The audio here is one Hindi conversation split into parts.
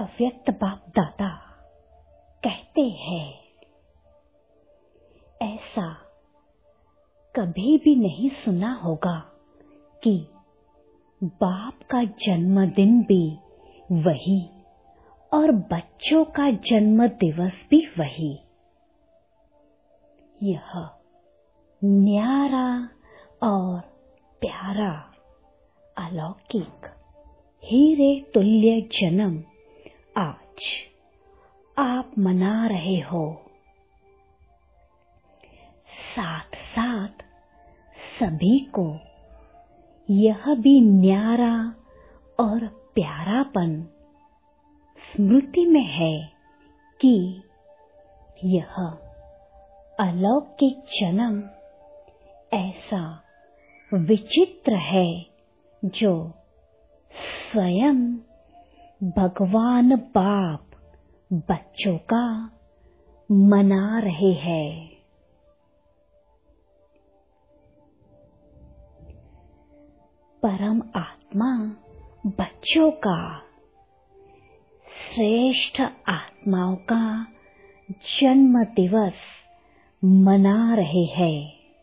अव्यक्त बाप दादा कहते हैं, ऐसा कभी भी नहीं सुना होगा कि बाप का जन्मदिन भी वही और बच्चों का जन्म दिवस भी वही। यह न्यारा और प्यारा अलौकिक हीरे तुल्य जन्म आज आप मना रहे हो। साथ साथ सभी को यह भी न्यारा और प्यारापन स्मृति में है कि यह अलौकिक जन्म ऐसा विचित्र है जो स्वयं भगवान बाप बच्चों का मना रहे हैं। परम आत्मा बच्चों का, श्रेष्ठ आत्माओं का जन्म दिवस मना रहे हैं।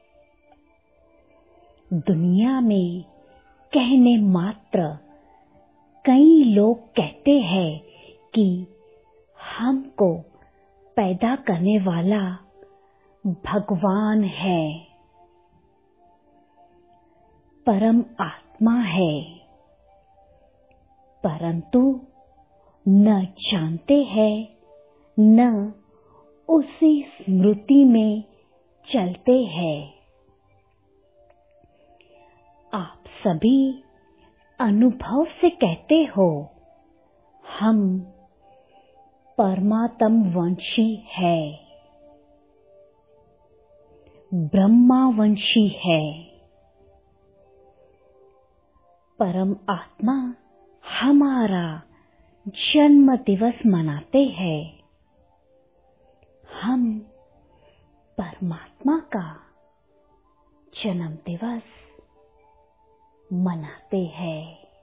दुनिया में कहने मात्र कई लोग कहते हैं कि हमको पैदा करने वाला भगवान है, परम आत्मा है, परंतु न जानते हैं न उसी स्मृति में चलते हैं। आप सभी अनुभव से कहते हो, हम परमात्म वंशी है, ब्रह्मा वंशी है। परम आत्मा हमारा जन्म दिवस मनाते हैं। हम परमात्मा का जन्म दिवस मनाते हैं।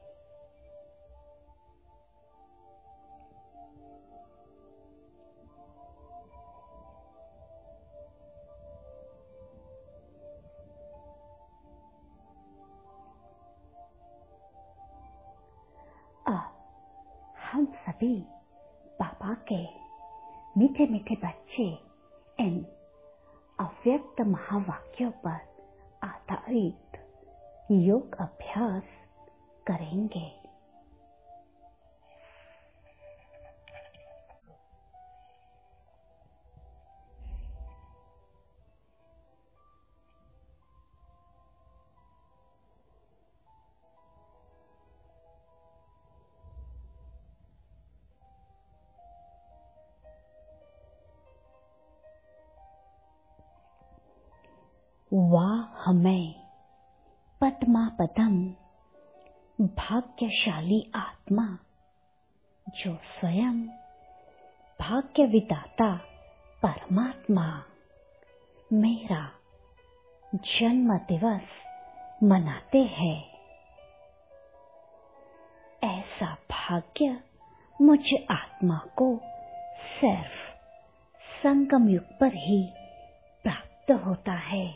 हम सभी बाबा के मीठे मीठे बच्चे इन अव्यक्त महावाक्यों पर आधारित योग अभ्यास करेंगे। वाह मैं पद्मापदम भाग्यशाली आत्मा जो स्वयं भाग्य विधाता परमात्मा मेरा जन्म दिवस मनाते हैं। ऐसा भाग्य मुझ आत्मा को सिर्फ संगम युग पर ही प्राप्त होता है।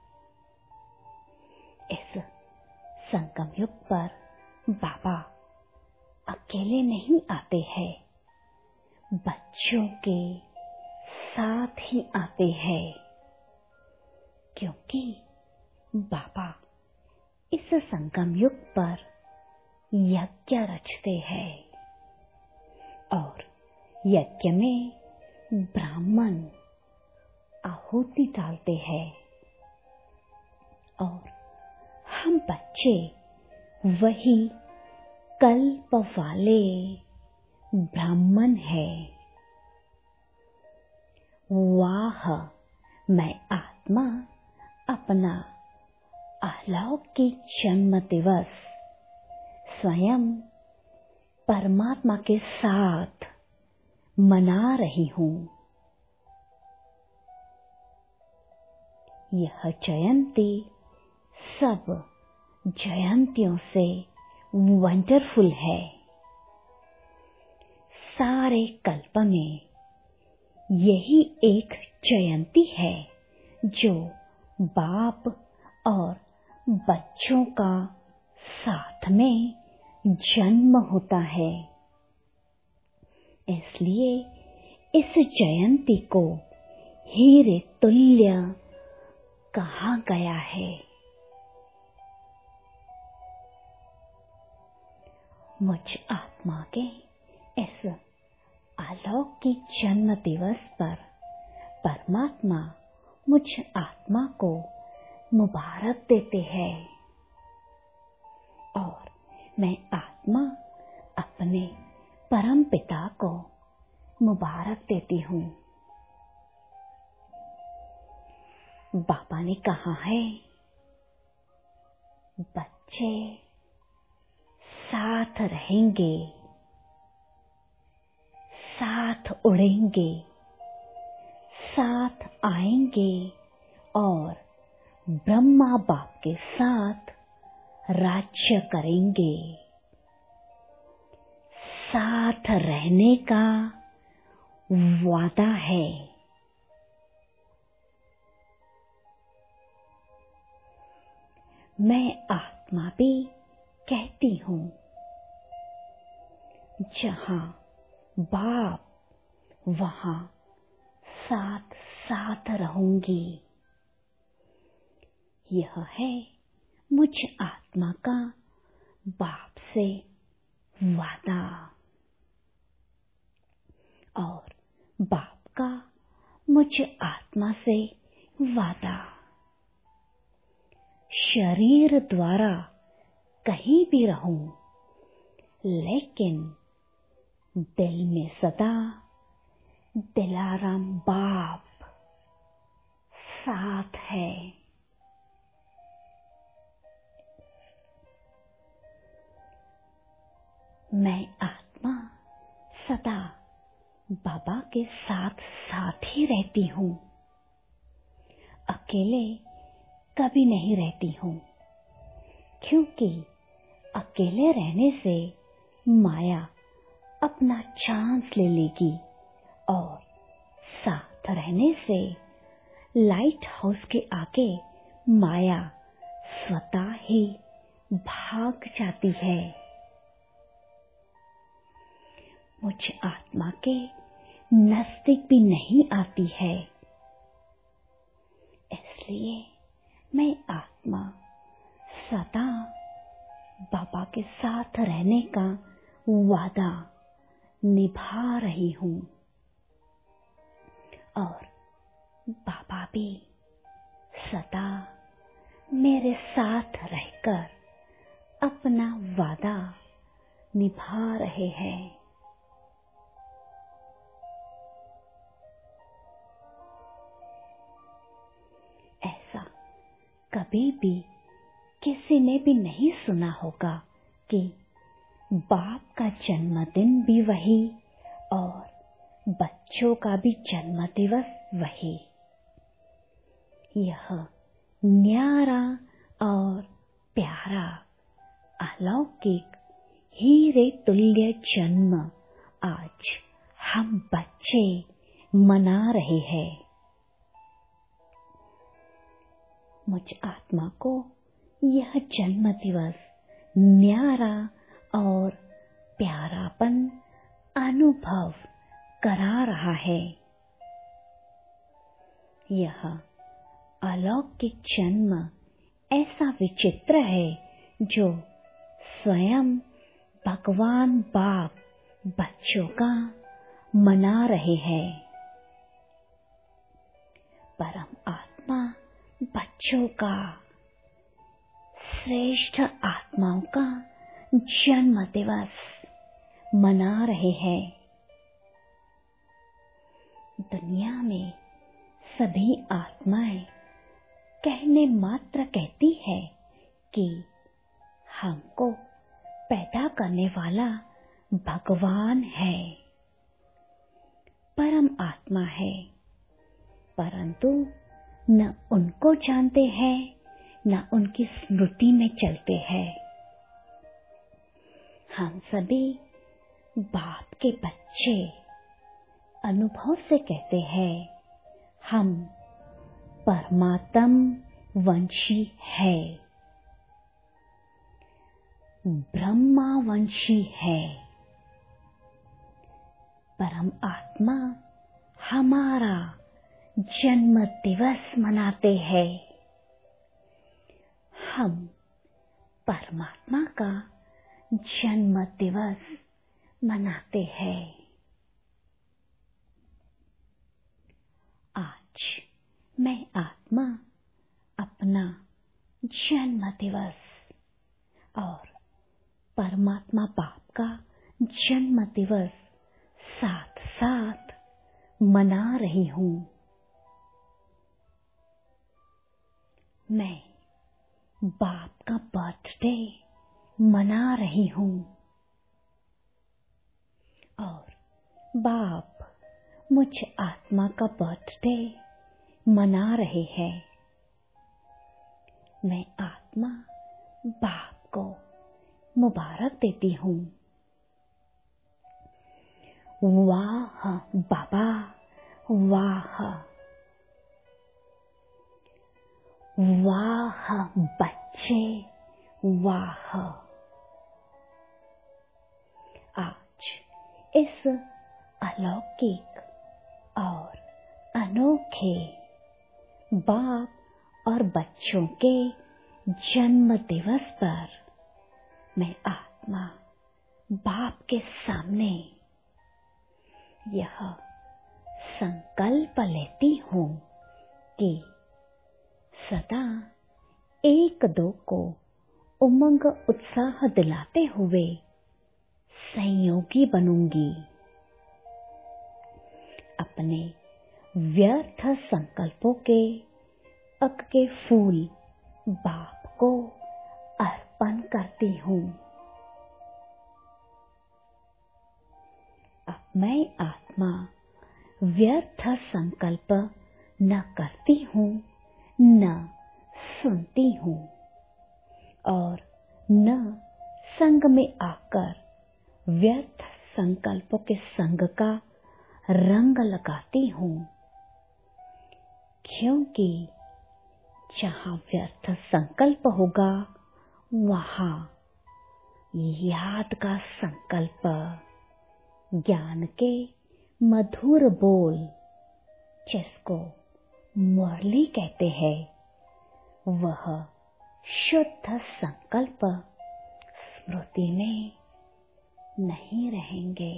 इस संगम युग पर बाबा अकेले नहीं आते हैं, बच्चों के साथ ही आते हैं, क्योंकि बाबा इस संगम युग पर यज्ञ रचते हैं और यज्ञ में ब्राह्मण आहुति डालते हैं और हम बच्चे वही कल्प वाले ब्राह्मण हैं। वाह मैं आत्मा अपना अलौकिक जन्म दिवस स्वयं परमात्मा के साथ मना रही हूँ। यह जयंती सब जयंतियों से वंडरफुल है। सारे कल्प में यही एक जयंती है जो बाप और बच्चों का साथ में जन्म होता है। इसलिए इस जयंती को हीरे तुल्य कहा गया है। मुझ आत्मा के इस अलौकिक जन्म दिवस पर परमात्मा मुझ आत्मा को मुबारक देते हैं और मैं आत्मा अपने परम पिता को मुबारक देती हूँ। बाबा ने कहा है, बच्चे साथ रहेंगे, साथ उड़ेंगे, साथ आएंगे और ब्रह्मा बाप के साथ राज्य करेंगे। साथ रहने का वादा है। मैं आत्मा भी कहती हूँ, जहाँ बाप वहाँ साथ साथ रहूंगी। यह है मुझ आत्मा का बाप से वादा और बाप का मुझ आत्मा से वादा। शरीर द्वारा कहीं भी रहूं, लेकिन दिल में सदा दिलाराम बाप साथ है। मैं आत्मा सदा बाबा के साथ साथ ही रहती हूँ। अकेले कभी नहीं रहती हूँ, क्योंकि अकेले रहने से माया अपना चांस ले लेगी और साथ रहने से लाइट हाउस के आगे माया स्वतः ही भाग जाती है। मुझ आत्मा के नजदीक भी नहीं आती है। इसलिए मैं आत्मा सदा बाबा के साथ रहने का वादा निभा रही हूँ और बाबा भी सदा मेरे साथ रहकर अपना वादा निभा रहे हैं। ऐसा कभी भी किसी ने भी नहीं सुना होगा कि बाप का जन्मदिन भी वही और बच्चों का भी जन्म दिवस वही। यह न्यारा और प्यारा अलौकिक हीरे तुल्य जन्म आज हम बच्चे मना रहे हैं। मुझ आत्मा को यह जन्म दिवस न्यारा और प्यारापन अनुभव करा रहा है। यह अलौकिक जन्म ऐसा विचित्र है जो स्वयं भगवान बाप बच्चों का मना रहे हैं। परम आत्मा बच्चों का, श्रेष्ठ आत्माओं का जन्म दिवस मना रहे हैं। दुनिया में सभी आत्माएं कहने मात्र कहती है कि हमको पैदा करने वाला भगवान है, परम आत्मा है, परंतु न उनको जानते हैं न उनकी स्मृति में चलते हैं। हम सभी बाप के बच्चे अनुभव से कहते हैं हम परमात्म वंशी है, ब्रह्मा वंशी है। परम आत्मा हमारा जन्म दिवस मनाते हैं। हम परमात्मा का जन्म दिवस मनाते हैं। आज मैं आत्मा अपना जन्म दिवस और परमात्मा बाप का जन्म दिवस साथ साथ मना रही हूँ। मैं बाप का बर्थडे मना रही हूँ और बाप मुझ आत्मा का बर्थडे मना रहे हैं। मैं आत्मा बाप को मुबारक देती हूँ। वाह बाबा, वाह वाह बच्चे, वाह। आज इस अलौकिक और अनोखे बाप और बच्चों के जन्म दिवस पर मैं आत्मा बाप के सामने यह संकल्प लेती हूँ कि सदा एक दो को उमंग उत्साह दिलाते हुए संयोगी बनूंगी। अपने व्यर्थ संकल्पों के अक के फूल बाप को अर्पण करती हूँ। अब मैं आत्मा व्यर्थ संकल्प न करती हूँ, न सुनती हूँ और न संग में आकर व्यर्थ संकल्पों के संग का रंग लगाती हूँ, क्योंकि जहाँ व्यर्थ संकल्प होगा वहाँ याद का संकल्प, ज्ञान के मधुर बोल जिसको मुरली कहते हैं, वह शुद्ध संकल्प स्मृति में नहीं रहेंगे।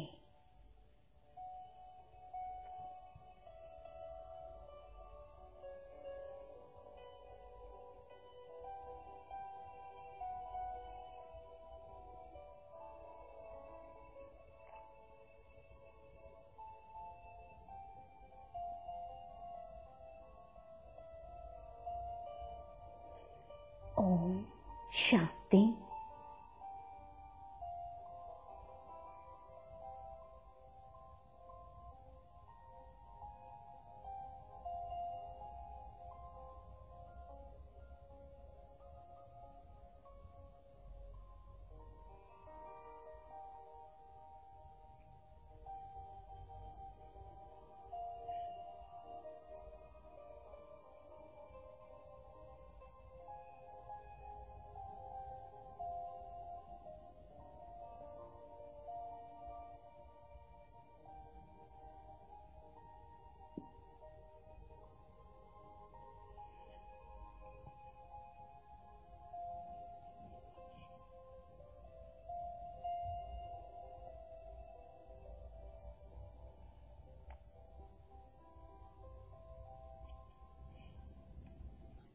ओम शांति।